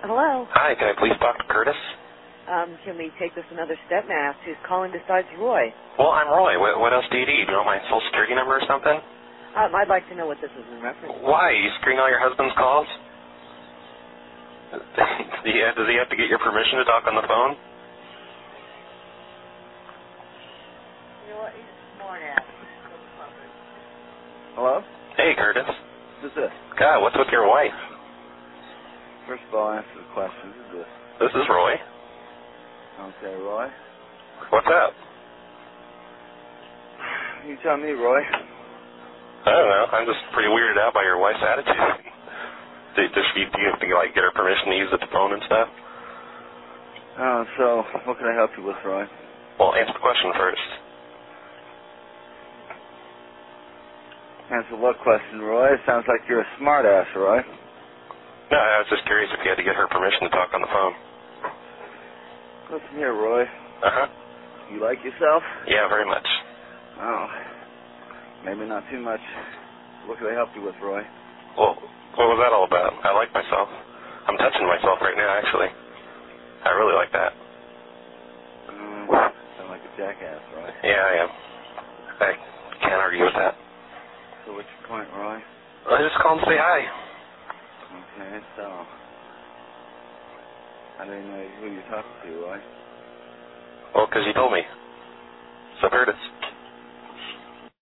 Hello. Hi, can I please talk to Curtis? Can we take this another step and ask who's calling besides Roy? Well, I'm Roy. What else do you need? Do you want my social security number or something? I'd like to know what this is in reference to. Why? You screen all your husband's calls? Does he have to get your permission to talk on the phone? You know what? He's a smart ass. Hello? Hey, Curtis. Who's this? God, what's with your wife? First of all, answer the question. Who's this? This is Roy. Okay, Roy. What's up? You tell me, Roy. I don't know. I'm just pretty weirded out by your wife's attitude. Do you have to, like, get her permission to use the phone and stuff? So, what can I help you with, Roy? Well, answer the question first. Answer what question, Roy? It sounds like you're a smart ass, Roy. No, I was just curious if you had to get her permission to talk on the phone. Listen here, Roy. Uh-huh. You like yourself? Yeah, very much. Oh. Maybe not too much. What can I help you with, Roy? Well, what was that all about? I like myself. I'm touching myself right now, actually. I really like that. Sound like a jackass, Roy. Yeah, I am. I can't argue with that. So what's your point, Roy? I just called to say hi. Okay, so... I didn't know who you're talking to, Roy. Well, because you told me. So, Curtis.